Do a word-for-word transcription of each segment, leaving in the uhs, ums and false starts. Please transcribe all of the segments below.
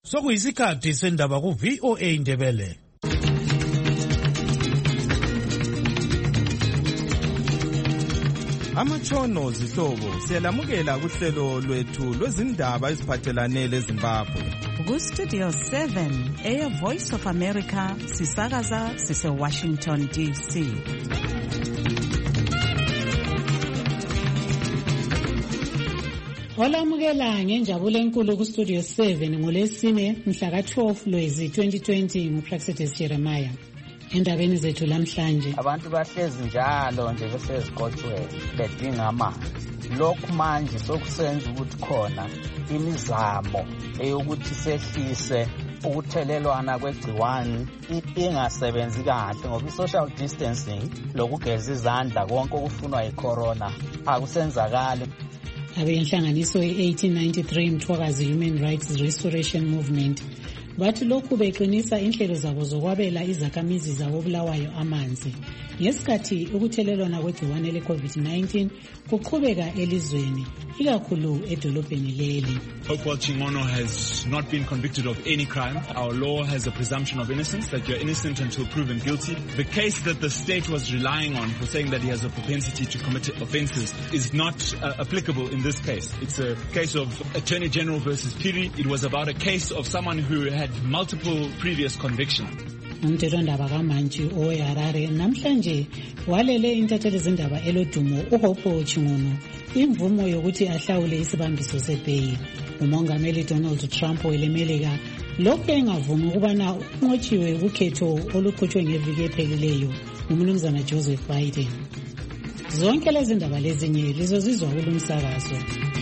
Sokuyisikhathi sendaba ku V O A Indebele. Amatshono zihlobo siyalamukela kuhlelo lwethu lwezindaba eziphathelane leZimbabwe. Ku Studio seven, Air Voice of America, sisakaza sise Washington D C. Olamukela ngenjabulo enkulu ku Studio seven ngolesine mhla ka twelve Lwezi twenty twenty nguPraxedis Jeremiah. Endabeni zethu lamhlanje, abantu bahlezi njalo nje besezikotshweni bedinga amanzi. Lokhu manje sokusenza ukuthi khona imizamo eyokuthi sehlise ukuthelelwana kwegciwane ingasebenzi kahle ngoba i-social distancing lokugeza izandla konke okufunwa yi-corona akusenzakali. Abenhlanganiso ye-eighteen ninety-three Mthwakazi Human Rights Restoration Movement bathi lokhu beqinisa inhlelo zabo zokwabela izakhamizi zabo Bulawayo amanzi ngesikhathi ukuthelelwana kwegciwane le-COVID nineteen kuqhubeka elizweni ikakhulu edolobheni leli. Hopewell Chingono has not been convicted of any crime. Our law has a presumption of innocence, that you're innocent until proven guilty. The case that the state was relying on for saying that he has a propensity to commit offences is not uh, applicable in this case. It's a case of Attorney General versus Piri. It was about a case of someone who had multiple previous convictions. Umthethwandaba kaMantshi oweHarare namhlanje walele intatheli zindaba elodumo uHopewell Chingono imvumo yokuthi ahlawule isibambiso sebheyi. Umongameli Donald Trump welemelika lokhu engavumi ukubana unqotshiwe ukhetho oluqhutshwe ngeviki ephelileyo uMnumzana Joseph Biden. Zonke lezi ndaba lezinye lizozizwa kulumsakazo.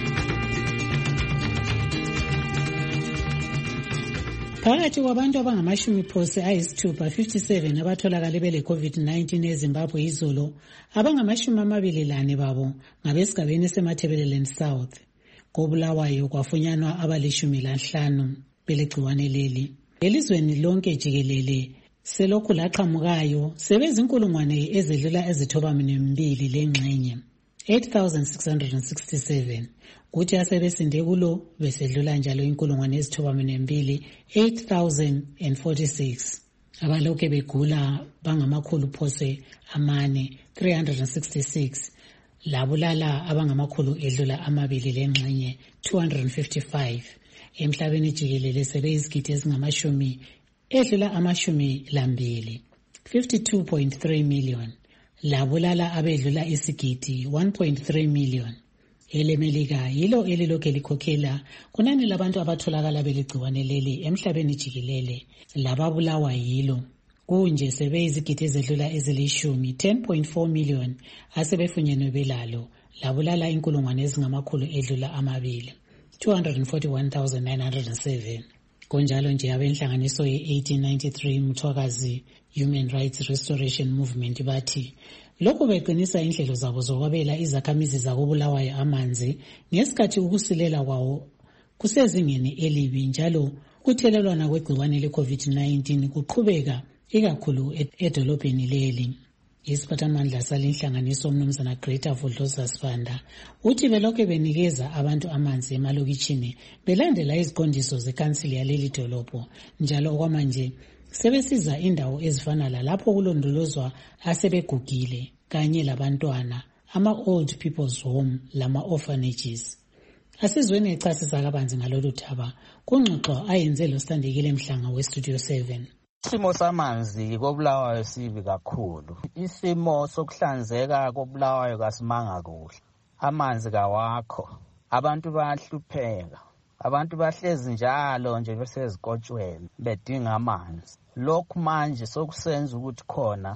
Phakathi kwabantu abangamashumi phose ayisithupha fifty-seven abatholakale bele COVID nineteen eZimbabwe izolo, abangamashumi amabili lane babo ngabesigabeni seMatabeleland South. KoBulawayo kwafunyanwa abalishumi lanhlanu belegciwane leli. Elizweni lonke jikelele selokhu laqhamukayo sebezinkulungwane ezedlula ezithobamini mbili lengxenye eight thousand six hundred sixty-seven. Kuthi asebesinde kulo besedlula njalo inkulungwane ezithobamini mbili eight thousand forty-six. Abalokhe begula bangamakhulu phose amane three hundred sixty-six. Labulala abangamakhulu edlula amabili lengxenye two hundred fifty-five. Emhlabeni jikelele sebeyizigidi ezingamashumi edlula amashumi lambili fifty-two point three million. Labulala abedlula isigidi one point three million. Elemelika yilo elilokhe likhokhela kunani labantu abatholakala beligciwane leli emhlabeni jikelele. Lababulawa yilo kunje sebeyizigidi ezedlula ezilishumi ten point four million asebefunyenwe belalo. Labulala inkulungwane ezingamakhulu edlula amabili two hundred forty-one thousand nine hundred seven. Konjalo nje abenhlanganiso ye-eighteen ninety-three Mthwakazi Human Rights Restoration Movement bathi lokhu beqinisa inhlelo zabo zokwabela izakhamizi zakobulawayo amanzi ngesikhathi ukusilela kwawo kusezingeni elibi njalo kuthelelwana kwegciwane le-COVID nineteen kuqhubeka ikakhulu edolobheni leli. Isiphathamandla salenhlanganiso uMnumzana Greta Vodloza Sibanda uthi belokhe benikeza abantu amanzi emalokitshini belandela iziqondiso zekansili yaleli dolobho njalo okwamanje sebesiza indawo ezifana lalapho kulondolozwa asebegugile kanye labantwana ama-old people's home lama-orphanages. Asizweni echasisa kabanzi ngalolu thaba kungxoxo ayenze lo Sithandekile Mhlanga we-Studio seven. Isimo samanzi koBulawayo sibi kakhulu. Isimo sokuhlanzeka koBulawayo kasimanga kuhle. Amanzi kawakho. Abantu bayahlupheka. Abantu bahlezi njalo nje besezikotshweni bedinga amanzi. Lokhu manje sokusenza ukuthi khona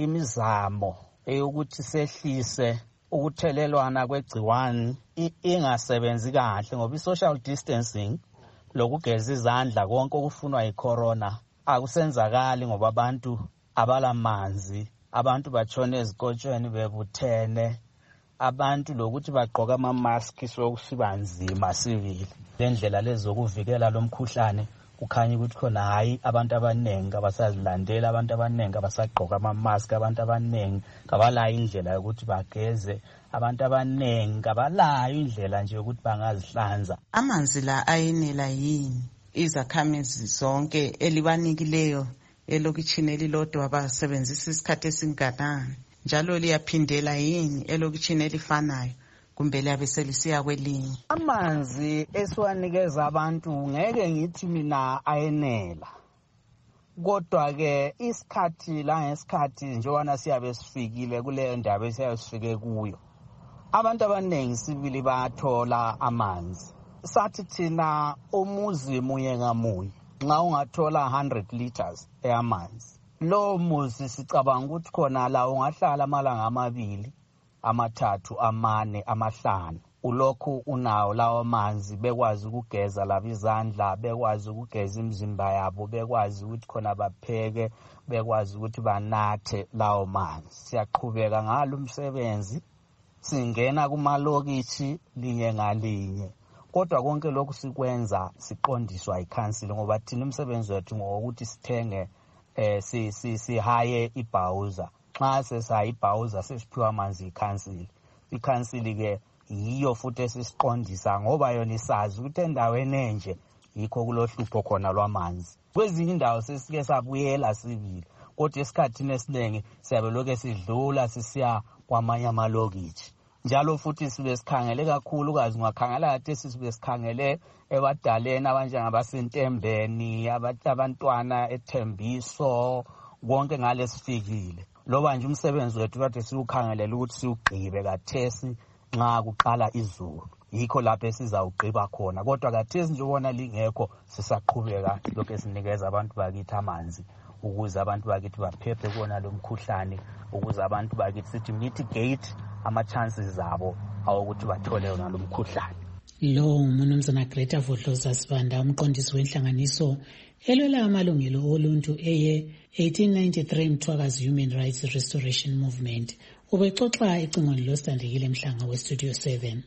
imizamo eyokuthi sehlise ukuthelelwana kwegciwane ingasebenzi kahle ngoba i-social distancing lokugeza izandla konke okufunwa yi-corona akusenzakali ngoba abantu abalamanzi, abantu batshone ezikotshweni bebuthene, abantu lokuthi bagqoka ama-mask sokusiba nzima sivile. Lendlela lezi zokuvikela lo mkhuhlane kukhanya ukuthi khona hayi abantu abanengi abasazilandela, abantu abanengi abasagqoka ama-mask, abantu abanengi kabalayo indlela yokuthi bageze, abantu abanengi kabalayo indlela nje yokuthi bangazihlanza. Amanzi la ayenela yini? izakhamizi zonke elibanikileyo elokitshini elilodwa basebenzisa isikhathi esinganani, njalo liyaphindela yini elokitshini elifanayo kumbe liyabe selisiya kwelinye. Amanzi esiwanikeza abantu ngeke ngithi mina ayenela, kodwa ke isikhathi la ngesikhathi njengoba siyabe sifikile kule ndaba esiyabe sifike kuyo, abantu abaningi sibili bayathola amanzi. Sathi thina umuzi munye ngamunye nxa ungathola one hundred liters eyamanzi, lo muzi sicabanga ukuthi khona la ungahlala amalanga amabili amathathu amane amahlanu ulokhu unawo lawo manzi, bekwazi ukugeza labo izandla, bekwazi ukugeza imizimba yabo, bekwazi ukuthi khona bapheke, bekwazi ukuthi banathe lawo manzi. Siyaqhubeka ngalo umsebenzi, singena kumalokishi linye ngalinye, kodwa konke lokhu sikwenza siqondiswa ikhansili, ngoba thina umsebenzi wethu ngokuthi sithenge eh si si sihaye ibhawuza. Xa sesihaye ibhawuza sesiphiwa amanzi ikhansili. Ikhansili ke yiyo futhi esisiqondisa, ngoba yona isazi ukuthi endaweni enje yikho kulohlupho khona lwamanzi. Kwezinye indawo sesike sabuyela sibili, kodwa esikhathini esiningi siyabeloke sidlula sisiya kwamanye amalokishi. Njalo futhi sibe sikhangele kakhulu, kazi ungakhangela kade sibe sikhangele ebadaleni abanjengabasentembeni, abantwana eThembiso, konke ngale sifikile. Loba nje umsebenzi wethu kade siwukhangelela ukuthi siwugqibe kathesi nxa kuqala izulu, yikho lapho esizawugqiba khona. Kodwa kathesi nje ubona lingekho, sisaqhubeka lokho esinikeza abantu bakithi amanzi ukuze abantu bakithi baphephe kuona lo mkhuhlane, ukuze abantu bakithi sithi mitigate ama chances zabo awukuthi bathole yona lo mkhuhlane. Lo uMnumzana Greta Vodloza Sibanda, umqondisi wenhlanganiso elwela amalungelo oluntu eye eighteen ninety-three Mthwakazi Human Rights Restoration Movement, ubexoxa ecingweni lositandekile Mhlanga we Studio seven.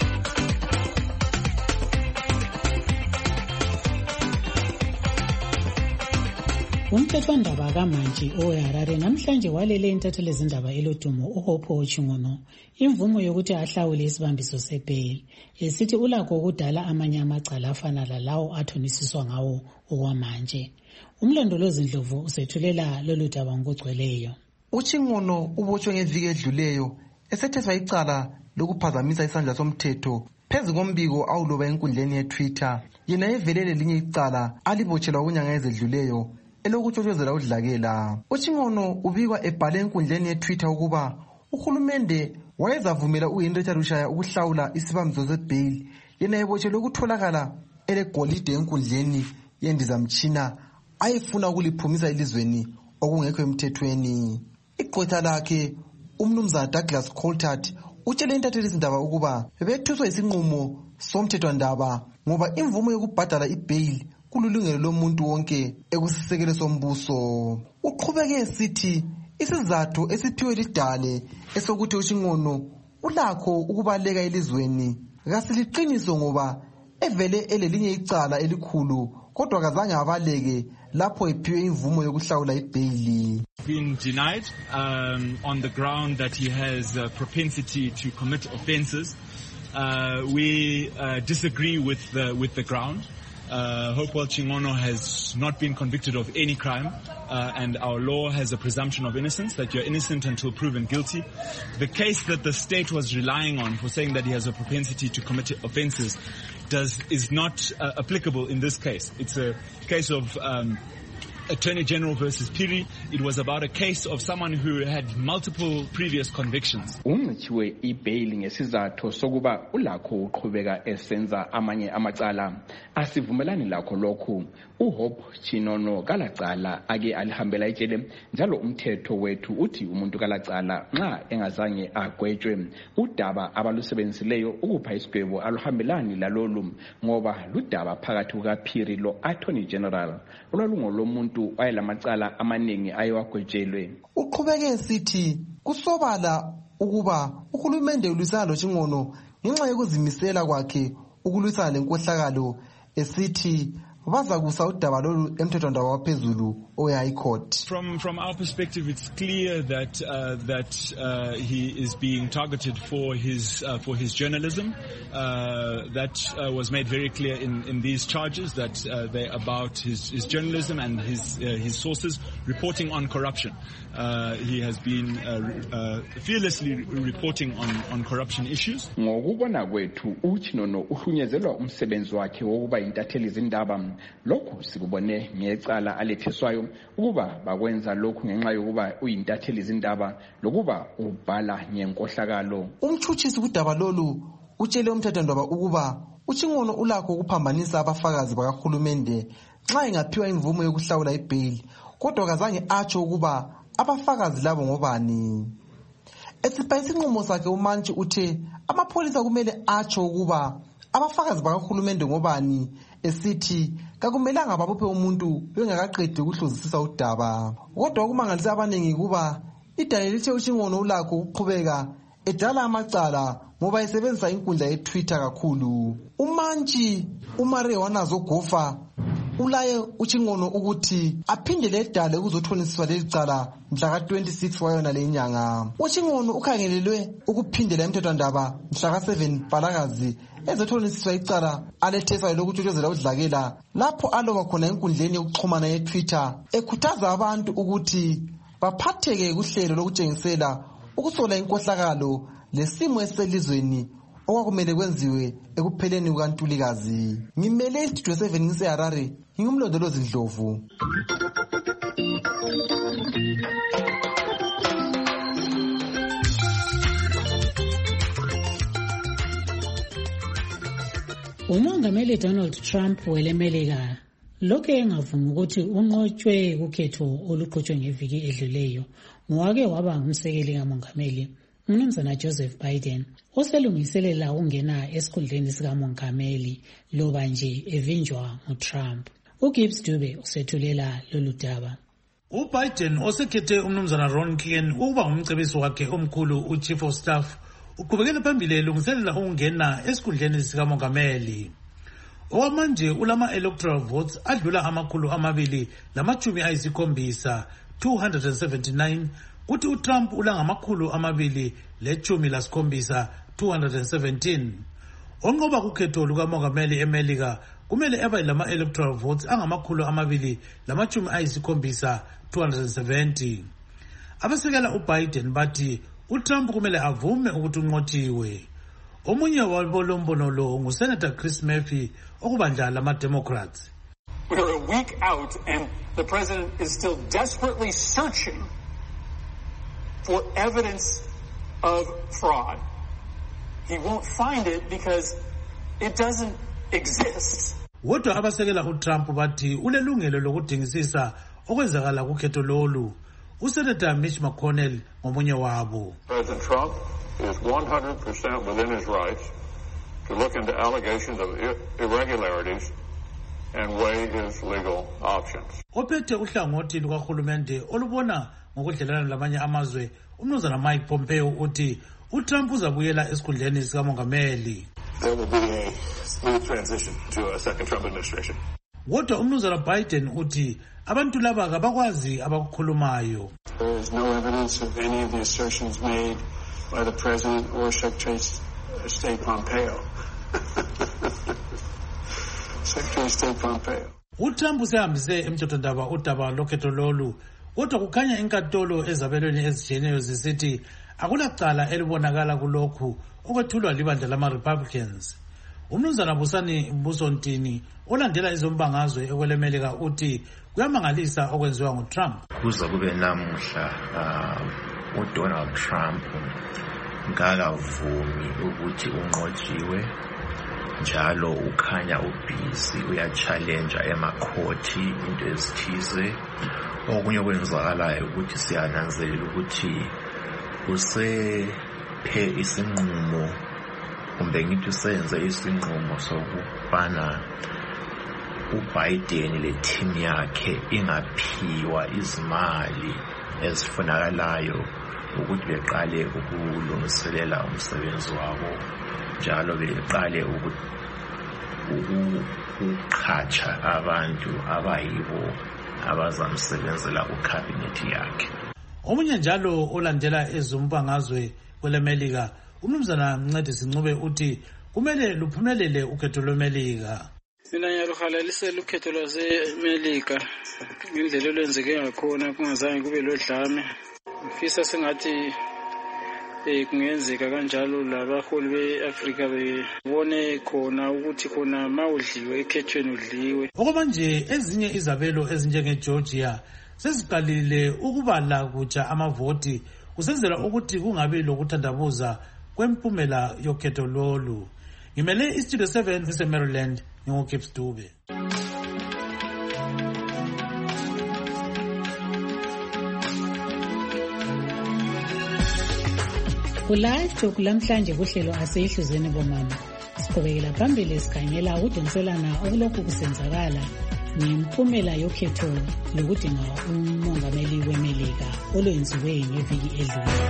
Umthethwandaba kaMantshi oweHarare namhlanje walele intatheli zindaba elodumo uHope Ochingono imvumo yokuthi ahlawule isibambiso sebheli, esithi ulakho ukudala amanye amacala afana lalawo athonisiswa ngawo okwamanje. Umlondolozi Ndlovu usethulela lolu daba ngokugcweleyo. Uchingono ubotshwe ngeviki edluleyo esetheswa icala lokuphazamisa isandla somthetho phezu kombiko awuloba enkundleni yeTwitter. Yena evelele linye icala alibotshelwa kunyanga ezedluleyo elokutshotshozela udlakela. Uchingono ubikwa ebhale enkundleni yeTwitter ukuba uhulumende wayezavumela uHenrietta Rushaya ukuhlawula isibambiso sebheli, yena ebotshelwe ukutholakala elegolide enkundleni yendizamtshina ayefuna ukuliphumisa elizweni okungekho emthethweni. Igqwetha lakhe uMnumzana Douglas Coltart utshele intatheli zindaba ukuba bethuswa isinqumo somthethwandaba ngoba imvumo yokubhadala ibheli kululungelo lomuntu wonke ekusisekelo sombuso. Uqhubeke esithi isizathu esiphiwe lidale esokuthi uChingono ulakho ukubaleka elizweni kasiliqiniso ngoba evele elelinye icala elikhulu kodwa kazange abaleke lapho ephiwe imvumo yokuhlawula ibheli. Been denied um, on the ground that he has a propensity to commit offences. Uh, we uh, disagree with the, with the ground. Uh, Hope Ochingono has not been convicted of any crime, uh, and our law has a presumption of innocence, that you're innocent until proven guilty. The case that the state was relying on for saying that he has a propensity to commit offences does is not uh, applicable in this case. It's a case of um, Attorney General versus Piri. It was about a case of someone who had multiple previous convictions. Unqitshiwe ibheli ngesizathu sokuba ulakho uqhubeka esenza amanye amacala. Asivumelani lakho lokhu. uHope Chinono kalacala ake alihambela itshele njalo umthetho wethu uthi umuntu kalacala nxa engazange agwetshwe udaba abalusebenzisileyo ukupha isigwebo aluhambelani lalolu ngoba ludaba phakathi kukaPhiri lo Attorney General olwalungo lomuntu wayelamacala amaningi ayewagwetshelwe. Uqhubeke esithi kusobala ukuba uhulumende ulisana loChingono ngenxa yokuzimisela kwakhe ukulwisana lenkohlakalo, esithi bazakusa udaba lolu emthethwandaba waphezulu owe-High Court. From from our perspective, it's clear that uh, that uh, he is being targeted for his uh, for his journalism. Uh, that uh, was made very clear in, in these charges, that uh, they're about his, his journalism and his uh, his sources reporting on corruption. Uh, he has been uh, uh, fearlessly reporting on, on corruption issues. Ngokubona kwethu uChinono uhunyezelwa umsebenzi wakhe wokuba intatheli zindaba. Lokhu sikubone ngecala aletheswayo ukuba bakwenza lokhu ngenxa yokuba uyintatheli zindaba lokuba ubhala ngenkohlakalo. Umthuthisi kudaba lolu utshele umthethwandaba ukuba uChingono ulakho ukuphambanisa abafakazi bakahulumende nxa engaphiwa imvumo yokuhlawula ibail, kodwa kazange atsho ukuba abafakazi labo ngobani. Esipha isinqumo sakhe uMantshi uthe amapholisa kumele atsho ukuba abafakazi bakahulumende ngobani, esithi kakumelanga babophe umuntu bengakaqedi ukuhluzisisa udaba. Kodwa ukumangalisa abaningi kuba idale lithe uChingono ulakho ukuqhubeka edala amacala ngoba esebenzisa inkundla yeTwitter kakhulu. uMantshi uMarie wanazo gofa ulaye uChingono ukuthi aphindele edale ukuzothonisiswa leli cala mhla ka twenty-six wayona lenyanga. uChingono ukhangelelwe ukuphindela emthethwandaba mhla ka seven Mfalakazi ezothonisiswa icala alethesa lokutshotshozela udlakela lapho aloba khona enkundleni yokuxhumana yeTwitter ekhuthaza abantu ukuthi baphatheke kuhlelo lokutshengisela ukusola inkohlakalo lesimo eselizweni okwakumele kwenziwe ekupheleni kukaNtulikazi. Ngimele istudio seven ngiseHarare, ngingumlondolozi Ndlovu. Umongameli Donald Trump welemelika lokho engavumi ukuthi unqotshwe kukhetho oluqhutshwe ngeviki edluleyo ngowake waba ngumsekeli kamongameli uMnumzana Joseph Biden oselungiselela ukungena esikhundleni sikamongameli loba nje evinjwa nguTrump. uGibbs Dube usethulela lolu daba. uBiden osekhethe uMnumzana Ron Klain ukuba ngumcebisi wakhe omkhulu uChief of Staff uqhubekela phambili elungiselela ukungena esikhundleni sikamongameli. Okwamanje ulama electoral votes adlula amakhulu amabili lamachumi ayisikhombisa two hundred seventy-nine, kuthi uTrump ulangamakhulu amabili lechumi lasikhombisa two hundred seventeen. Onqoba kukhetho lukamongameli eMelika kumele abe lama electoral votes angamakhulu amabili lamachumi ayisikhombisa two hundred seventy. Abasekela uBiden bathi uTrump kumele avume ukuthi unqotshiwe. Omunye wabolombono lo nguSenator Chris Murphy okubandla lama-Democrats. We're a week out and the president is still desperately searching for evidence of fraud. He won't find it because it doesn't exist. Wodwa abasekela uTrump bathi ulelungelo lokudingisisa okwenzakala kukhetho lolu. uSenator Mitch McConnell ngomunye wabo. President Trump is one hundred percent within his rights to look into allegations of irregularities and weigh his legal options. Ophethe uhlangothi lukahulumende olubona ngokudlelana lamanye amazwe uMnumzana Mike Pompeo uthi uTrump uzabuyela esikhundleni sikamongameli. There will be a smooth transition to a second Trump administration. Wodwa uMnumzana Biden uthi abantu laba kabakwazi abakukhulumayo. There is no evidence of any of the assertions made by the President or Secretary of State Pompeo. Secretary of State Pompeo. uTrump usehambise emthethwandaba udaba lokhetho lolu, kodwa kukhanya inkantolo ezabelweni ezijeneyo zisithi akulacala elibonakala kulokhu okwethulwa libandla lama-Republicans. uMnumzana Busani Mbusontini olandela izombangazwe ekwelemelika uthi kuyamangalisa okwenziwa nguTrump. Kuze kube namuhla uh, uDonald Trump ngakavumi ukuthi unqotshiwe, njalo ukhanya ubhizi uyachallenge emakhoti into ezithize. Okunye okwenzakalayo ukuthi siyananzelela ukuthi usephe isinqumo kumbe ngithi usenze isinqumo sokubana uBiden le team yakhe ingaphiwa izimali ezifunakalayo ukuthi beqale ukulungiselela umsebenzi wabo, njalo beqale ukuqhatsha abantu abayibo abazamsebenzela kucabinet yakhe. Omunye njalo olandela ezombangazwe kwelemelika umnumzana Mncedisi Ncube uthi kumele luphumelele ukhetho lwemelika. Mina ngiyaluhalalisela ukhetho lwasemelika indlela olwenzeke ngakhona kungazange kube lodlame. Ngifisa sengathi eh kungenzeka kanjalo labaholi beAfrika bebone khona ukuthi khona mawudliwe ekhethweni udliwe. Okwamanje ezinye izabelo ezinjenge Georgia seziqalile ukubala kutsha amavoti kusenzela ukuthi kungabi lokuthandabuza kwempumela yokhetho lolu. Ngimele iStudio seven eSemaryland ngoKips Dube. Kulive talk lamhlanje kuhlelo aseyihluzweni bomama. Siqhubekela phambili sikhangela ukudonselana okulokhu kusenzakala ngempumela yokhetho lokudinga umongameli wemelika olwenziwe ngeviki edlule.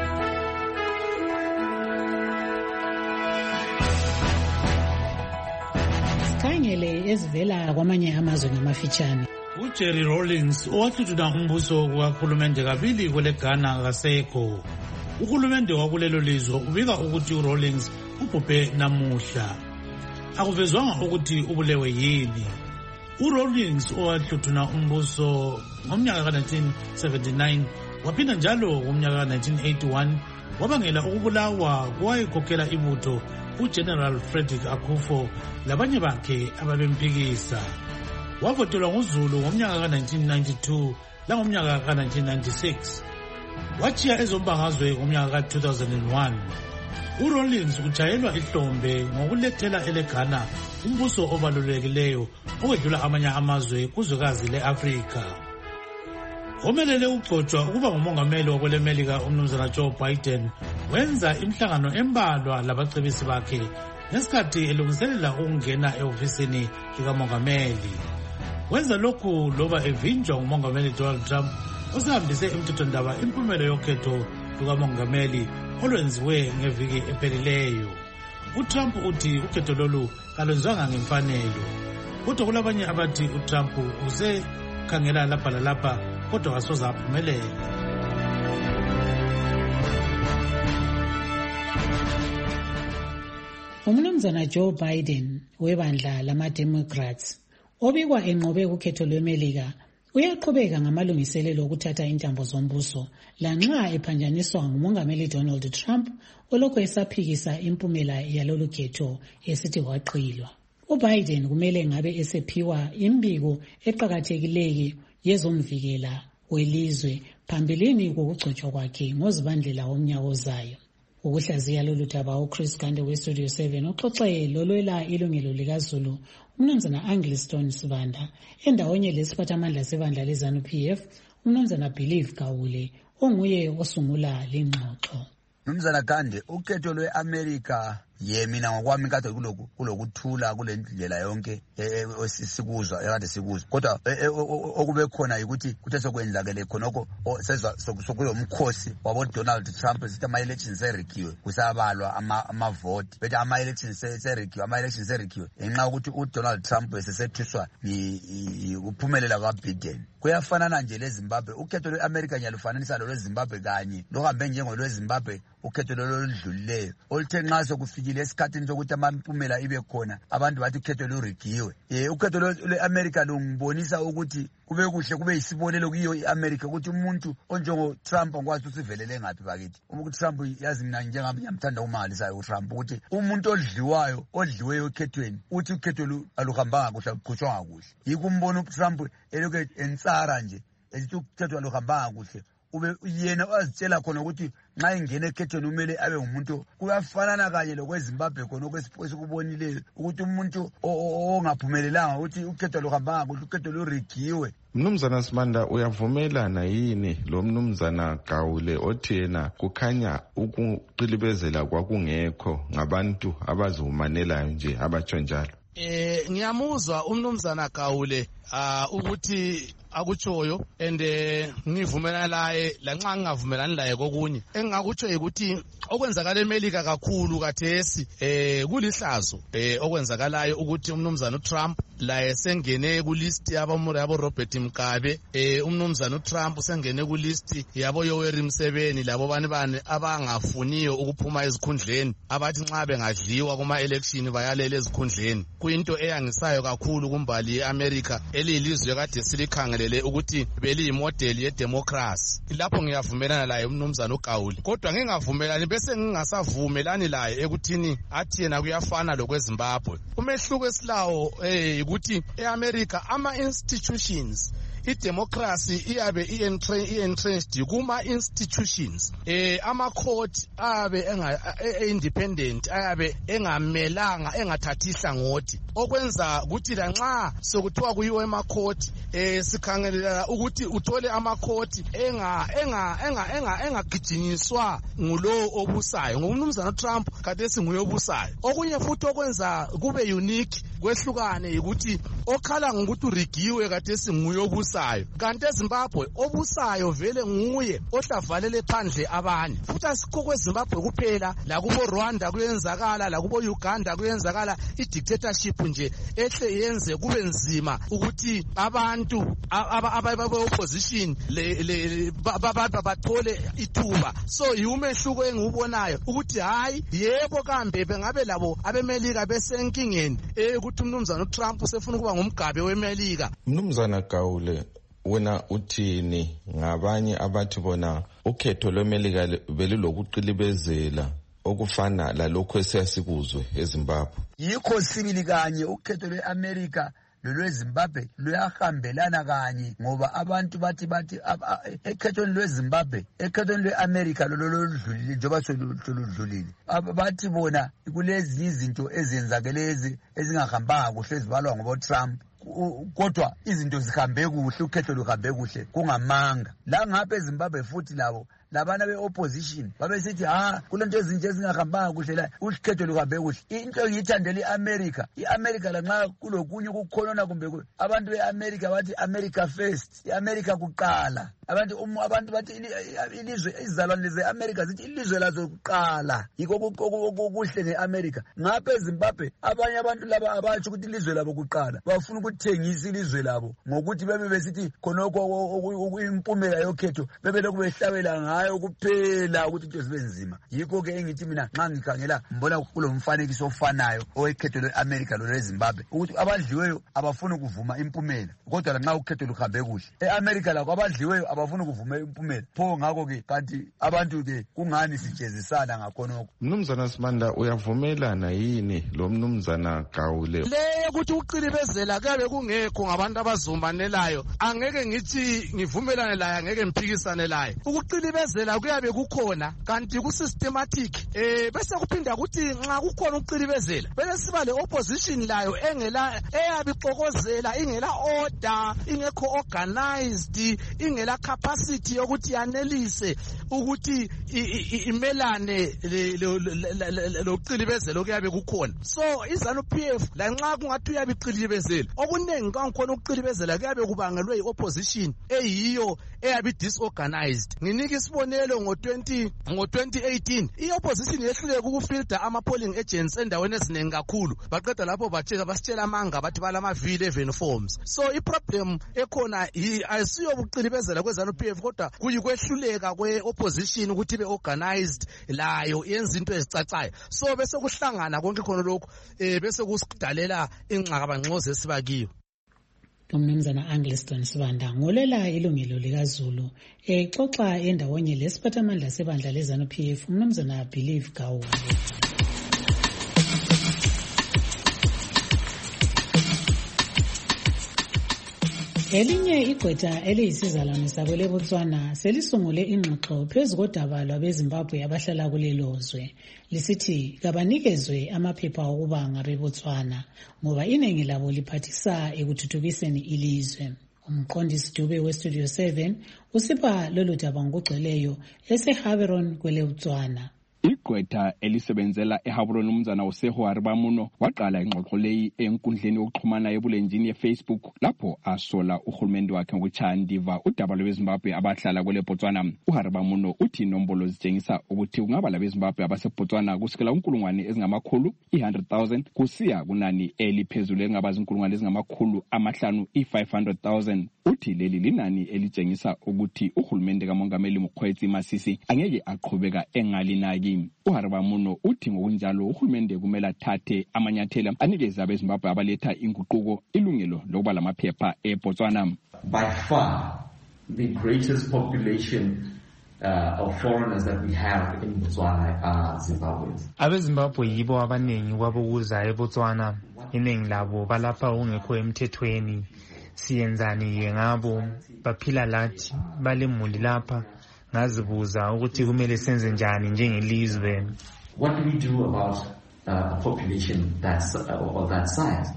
Sikhangele ezivela kwamanye amazwe ngamafitshane. uJerry Rawlings owathuthuna umbuso kakhulumende kabili kwele Ghana kasekho. Uhulumende wakulelo lizwe ubika ukuthi uRawlings ubhubhe namuhla. Akuvezwanga ukuthi ubulewe yini. uRawlings owathuthuna umbuso ngomnyaka ka nineteen seventy-nine waphinda njalo ngomnyaka ka nineteen eighty-one wabangela ukubulawa kwayekhokhela ibutho uGeneral Frederick Akufo labanye bakhe ababemphikisa. Wavotelwa nguZulu ngomnyaka ka nineteen ninety-two langomnyaka ka nineteen ninety-six. Wachiya ezombangazwe ngomnyaka ka two thousand one. uRawlings ujayelwa ihlombe ngokulethela eleGhana umbuso obalulekileyo owedlula amanye amazwe kuzwekazi leAfrika. Omelele ugcotshwa ukuba ngumongameli wakwelemelika umnumzana Joe Biden wenza imhlangano embalwa labacebisi bakhe ngesikhathi elungiselela ukungena ehofisini likamongameli. Wenza lokhu loba evinjwa ngumongameli Donald Trump osahambise emthethwandaba impumelo yokhetho lukamongameli olwenziwe ngeviki ephelileyo. uTrump uthi ukhetho lolu kalwenzwanga ngemfanelo. Kodwa kulabanye abathi uTrump usekhangela lapha lalapha kodwa kasoze aphumelele. Umnumzana Joe Biden webandla lama-Democrats obikwa enqobe ukhetho lwemelika uyaqhubeka ngamalungiselelo okuthatha intambo zombuso lanxa ephanjaniswa ngumongameli Donald Trump olokhu esaphikisa impumela yalolu khetho esithi waqilwa. uBiden kumele ngabe esephiwa imbiko eqhakathekileyo yezomvikela welizwe phambilini kokugcotshwa kwakhe ngozibandlela womnyaka ozayo. Ukuhlaziya lolu daba uChris Gande weStudio seven uxoxe lolwela ilungelo likaZulu umnumzana Angliston Sibanda endawonye lesiphathamandla sebandla leZANU-P F umnumzana Believe Kawule onguye osungula lengxoxo. Mnumzana Gande, ukhetho lweAmerica ye mina ngokwami kade kuloku kulokuthula kule ndlela yonke esikuzwa ekade sikuzwa kodwa okube khona ukuthi kuthe sokwenzakele khonoko sezwa sokuyomkhosi wabo Donald Trump sithi ama elections erigiwe kusabalwa ama vote bethu ama elections erigiwe ama elections erigiwe enxa ukuthi uDonald Trump esesethuswa ukuphumelela kwaBiden. Kuyafanana nje leZimbabwe, ukhetho lweAmerica nyalufananisa lo lweZimbabwe kanye lohambe njengolweZimbabwe ukhetho loludlulileyo oluthe nxa sokufikile esikhathini sokuthi amampumela ibe khona abantu bathi ukhetho lurigiwe. Eh ukhetho lweAmerica lungibonisa ukuthi kube kuhle kube isibonelo kuyo iAmerica ukuthi umuntu onjengo Trump ngwazi usivelele ngapi bakithi. Umuntu Trump yazi mina njengami ngiyamthanda uMangalisayo uTrump ukuthi umuntu odliwayo odliweyo ekhethweni uthi ukhetho aluhambanga kuhle kuqhutshwa kuhle. Yikumbona uTrump eloke entsara nje esithi ukhetho aluhambanga kuhle. Ube yena wazitshela khona ukuthi nxa ingene ekhethweni umele abe ngumuntu kuyafanana kanye lokweZimbabwe khona okwesikubonileyo ukuthi umuntu ongaphumelelanga ukuthi ukhetho luhambanga kuhle ukhetho lurigiwe. Mnumzana Simanda, uyavumelana yini lo mnumzana Gawule othi yena kukhanya ukuqilibezela kwakungekho ngabantu abazihumanelayo nje abatsho njalo? Eh ngiyamuzwa umnumzana Gawule ah ukuthi akutshoyo and ngivumelana laye lanxa ngingavumelani laye kokunye engakutsho ukuthi okwenzakala eMelika kakhulu kathesi eh kulihlazo eh okwenzakalayo ukuthi umnumzana uTrump laye sengene ku list yabamuri yabo Robert Mugabe, eh umnumzana uTrump sengene ku list yabo Yoweri Museveni, labo bani bani abangafuniyo ukuphuma ezikhundleni, abathi nxa bengadliwa kuma election bayalele ezikhundleni. Kuyinto eyangisayo kakhulu kumbali yeAmerica eliyilizwe kade silikhangelele ukuthi beli model ye democracy. Lapho ngiyavumelana laye umnumzana uGawule, kodwa ngingavumelani bese ngingasavumelani laye ekuthini athi yena kuyafana lokweZimbabwe. Umehluko esilawo eh ukuthi eAmerica ama institutions idemocracy iyabe i-entrenched kuma institutions, eh ama court abe independent, ayabe engamelanga engathathisa ngoti, okwenza ukuthi lanxa sokuthiwa kuyiwe ema court eh sikhangelela ukuthi uthole ama court enga enga enga enga engagijinyiswa ngulo obusayo. Ngumnumzana Trump kade singuye obusayo. Okunye futhi okwenza kube unique kwehlukane ukuthi okhala ngokuthi urigiwe kade singuye obusayo, kanti eZimbabwe obusayo vele nguye ohlavalele phandle abanye. Futhi asikho kweZimbabwe kuphela, la kubo Rwanda kuyenzakala, la kubo Uganda kuyenzakala i-dictatorship nje ehle yenze kube nzima ukuthi abantu ababe opposition le bathole ithuba. So yumehluko engiubonayo ukuthi hayi yebo kambe bengabe labo abemelika besenkingeni ukuthi umnumzana uTrump usefuna kuba ngumgabe wemelika. Mnumzana Gawule, wena uthini ngabanye abathi bona ukhetho lwemelika belilokuqilibezela okufana lalokho esiyasikuzwe eZimbabwe? Yikho sibili kanye ukhetho lweAmerica lolweZimbabwe luyahambelana kanye, ngoba abantu bathi bathi ekhethweni lweZimbabwe ekhethweni lweAmerica loludlulile njengoba soludlulile, bathi bona kulezi izinto ezenzakelezi ezingahambanga kuhle ezibalwa ngoba Trump, kodwa izinto zihambe kuhle, ukhetho luhambe kuhle kungamanga. La ngapha eZimbabwe futhi labo labana be-opposition babesithi ha kulento ezinje ezingahambanga kuhle la ukhetho luhambe kuhle. Into ngiyithandela i-America, i-America lanxa kulokunye ukukhonona kumbe abantu be-America bathi America first, i-America kuqala. Abantu um, abantu bathi ilizwe izizalwane ze-America zithi ilizwe lazo kuqala, yikho kuhle nge-America. Ngapha eZimbabwe abanye abantu laba abatsho ukuthi ilizwe labo kuqala bafuna ukuthengisa ilizwe labo ngokuthi bebe besithi khonokho impumela yokhetho bebe lokhu behlabela ngayo kuphela ukuthi into zibe nzima. Yikho ke engithi mina nxa ngikhangela mbona kulo mfanekiso ofanayo owekhetho lwe-America lolweZimbabwe ukuthi abadliweyo abafuni ukuvuma impumela, kodwa lanxa ukhetho luhambe kuhle. E-America lakho abadliweyo abafuna ukuvuma impumela. Pho ngakho ke kanti abantu ke kungani sijezisana ngakhonokho? Mnumzana Simanda, uyavumelana yini lo mnumzana Gawule le ukuthi uqilibezela kabe kungekho ngabantu abazumbanelayo? Angeke ngithi ngivumelane laye, angeke ngiphikisane laye. Ukuqilibezela kuyabe kukhona kanti ku systematic, eh bese kuphinda ukuthi nxa kukhona uqilibezela bese siba le opposition layo engela eyabixokozela, ingela order, ingekho organized, ingela capacity yokuthi yanelise ukuthi imelane loqilibezelo kuyabe kukhona. So iZanu-P F lanxa kungathi uyabiqilibezela, okunengi kangikhona ukuqilibezela kuyabe kubangelwe i-opposition eyiyo eyabi disorganized. Nginika isibonelo ngo twenty eighteen i-opposition yehluleke ukufilter ama-polling agents endaweni eziningi kakhulu, baqeda lapho batshela basitshela amanga bathi balama-V eleven forms. So iproblem ekhona ayisiyo ubuqilibezela kweZanu-P F, kodwa kuyikwehluleka kwe-opposition ukuthi be-organized layo yenza into ezicacayo. So bese kuhlangana konke khona lokhu eh bese kusidalela ingxabangxozo esibakiyo. Umnumzana Angliston Sibanda ngolela ilungelo likaZulu exoxa endawonye lesiphathamandla sebandla leZanu-P F umnumzana Believe Gawule. Elinye igqwetha eliyisizalwane sabo leBotswana selisungule ingxoxo phezu kodaba lwabeZimbabwe abahlala kulelozwe, lisithi kabanikezwe amaphepha okuba ngabeBotswana ngoba iningi labo liphathisa ekuthuthukiseni ilizwe. Umqondisi Dube weStudio seven usipha lolu daba ngokugcweleyo eseHaveron kweleBotswana. igqwetha elisebenzela eHaburoni umnumzana uSeho Haribamuno waqala ingxoxo leyi enkundleni yokuxhumana ebulenjini yeFacebook lapho asola uhulumende wakhe ngokuchaya ndiva udaba lweZimbabwe abahlala kwele Botswana. uHaribamuno uthi inombolo zitshengisa ukuthi kungaba labeZimbabwe abaseBotswana kusukela unkulungwane ezingamakhulu one hundred thousand kusiya kunani eliphezulu engaba zinkulungwane ezingamakhulu amahlanu i five hundred thousand. Uthi leli linani elitshengisa ukuthi uhulumende kaMongameli Mokgweetsi Masisi angeke aqhubeka engalinaki. uHaribamuno uthi ngokunjalo uhulumende kumele athathe amanyathelo anikeze abeZimbabwe abaletha inguquko ilungelo lokuba lamaphepha eBotswana. By far the greatest population Uh, of foreigners that we have in Botswana are Zimbabweans. abeZimbabwe yibo abaningi kwabokuza eBotswana, iningi labo balapha ungekho emthethweni. Siyenzani ngabo? Baphila lathi, balemuli lapha. Ngazibuza ukuthi kumele senze njani njengelizwe. What do we do about uh, a population that's uh, of that size?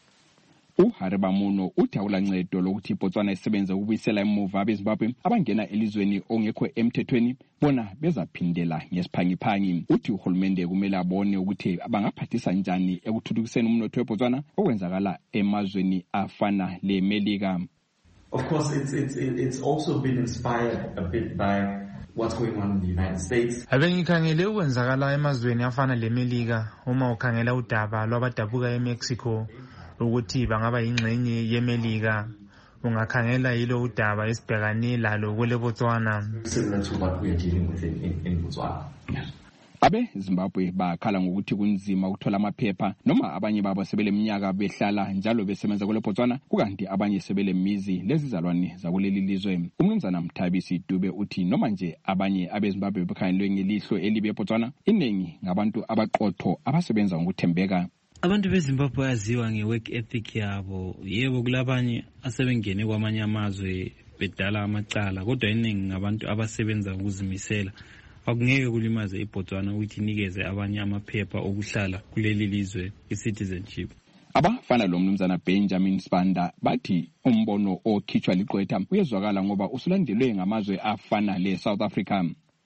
uHaribamuno uthi awulancedo lokuthi iBotswana isebenza ukubuyisela emuva abeZimbabwe abangena elizweni ongekho emthethweni bona bezaphindela ngesiphangiphangi. Uthi uhulumende kumele abone ukuthi bangaphathisa njani ekuthuthukiseni umnotho weBotswana okwenzakala emazweni afana leMelika. Of course, it's it's it's also been inspired a bit by what's going on in the United States. Abengikhangele ukwenzakala emazweni afana leMelika. Uma ukhangela udaba lwabadabuka eMexico ukuthi bangaba ingxenye yeMelika, ungakhangela yilo udaba esibhekane lalo kwele Botswana. Similar to what we are dealing with in, in, in Botswana. Yes. Abe Zimbabwe bakhala ngokuthi kunzima ukuthola amaphepha noma abanye babo sebeleminyaka behlala njalo besebenza kwele Botswana kukanti abanye sebelemizi lezizalwane zakuleli lizwe. Umnumzana Mthabisi Dube uthi noma nje abanye abeZimbabwe bekhangelwe ngelihlo elibe eBotswana, iningi ngabantu abaqotho abasebenza ngokuthembeka. Abantu beZimbabwe bayaziwa ngework ethic yabo. Yebo kulabanye asebengene kwamanye amazwe bedala amacala, kodwa iningi ngabantu abasebenza ngokuzimisela. Akungeke kulimaze iBotswana ukuthi inikeze abanye amaphepha okuhlala kuleli lizwe i-citizenship. Abafana lo mnumzana Benjamin Spanda bathi umbono okhitshwa liqwetha uyezwakala ngoba usulandelwe ngamazwe afana le South Africa.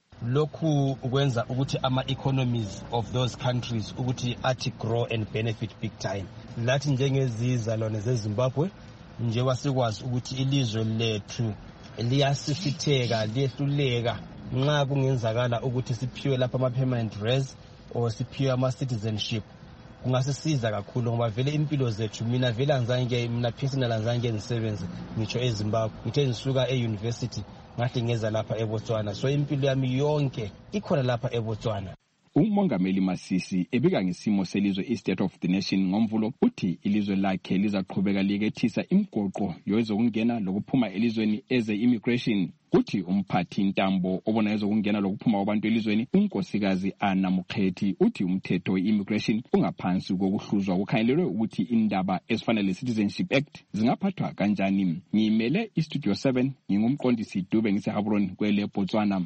Lokhu ukwenza ukuthi ama economies of those countries ukuthi athi grow and benefit big time. Lathi njengezizalwane zeZimbabwe nje wasikwazi ukuthi ilizwe lethu liyasifitheka liyehluleka nxa kungenzakala ukuthi siphiwe lapha ama permanent res or siphiwe ama citizenship. Kungasisiza kakhulu ngoba vele impilo zethu mina vele anzange mina personal anzange ngisebenze ngisho eZimbabwe ngithe ngisuka euniversity ngathi ngeza lapha eBotswana, so impilo yami yonke ikhona lapha eBotswana. Umongameli Masisi ebika ngesimo selizwe i-State of the Nation ngomvulo uthi ilizwe lakhe lizaqhubeka likethisa imigoqo yezokungena lokuphuma elizweni eze immigration. Kuthi umphathi intambo obona ezokungena lokuphuma kwabantu elizweni unkosikazi Anna Mukhethi uthi umthetho we-immigration ungaphansi kokuhluzwa kukhangelelwe ukuthi indaba ezifana le-Citizenship Act zingaphathwa kanjani. Ngimele iStudio seven ngingumqondisi Dube ngiseHaburoni kwele Botswana.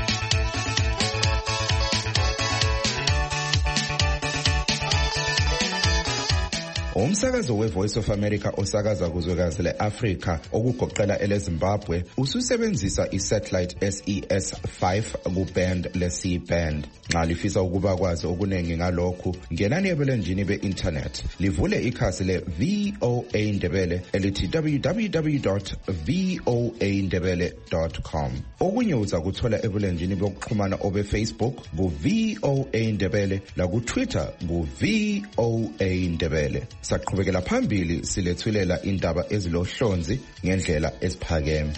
Umsakazo weVoice of America osakaza kuzwekazi leAfrika okugoqela eleZimbabwe ususebenzisa isatellite S E S five kuband le-C band. Nxa lifisa ukuba kwazi okunengi ngalokhu, ngenani ebulenjini be-internet livule ikhasi le-V O A Ndebele elithi w w w dot v o a ndebele dot com. Okunye uzakuthola ebulenjini bokuxhumana obe-Facebook ku-V O A Ndebele laku-Twitter ku-V O A Ndebele. Saqhubekela phambili silethulela indaba ezilohlonzi ngendlela esiphakeme.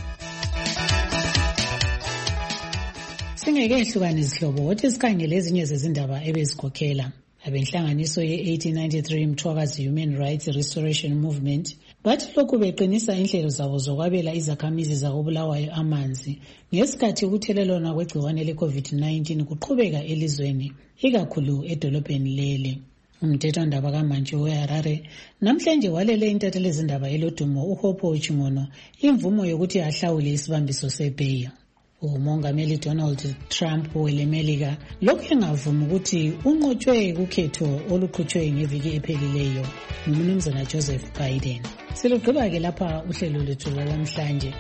Singeke ehlukane izihlobo wothi sikhangele ezinye zezindaba ebezikhokhela. Abenhlanganiso ye-eighteen ninety-three Mthwakazi Human Rights Restoration Movement bathi lokhu beqinisa inhlelo zabo zokwabela izakhamizi zakobulawayo amanzi ngesikhathi ukuthelelwana kwegciwane le-COVID nineteen kuqhubeka elizweni ikakhulu edolobheni leli. Umthethwandaba kaMantshi weHarare namhlanje walele intatheli zindaba elodumo uHopho Chingono imvumo yokuthi ahlawule isibambiso seBeya. Umongameli Donald Trump welemelika lokhu engavuma ukuthi unqotshwe kukhetho oluqhutshwe ngeviki ephelileyo ngumnumzana Joseph Biden. Silugqiba ke lapha uhlelo lwethu lwamhlanje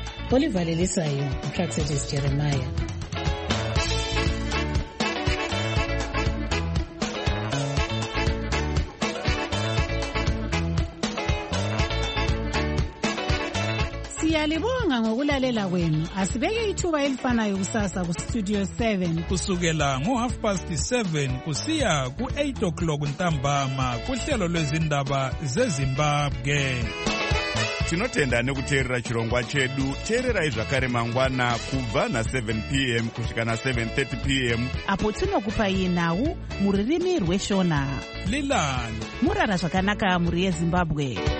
olivalelisayo uPraxetis Jeremiah. Siyalibonga ngokulalela kwenu. Asibeke ithuba elifanayo kusasa ku Studio seven. Kusukela ngo half past seven kusiya ku eight o'clock ntambama kuhlelo lwezindaba zeZimbabwe. Tinotenda nekuteerera chirongwa chedu. Teererai zvakare mangwana kubva na seven p m kusvika na seven thirty p m apo tinokupai nhau muririmi rweshona. Lilani murara zvakanaka muri yeZimbabwe.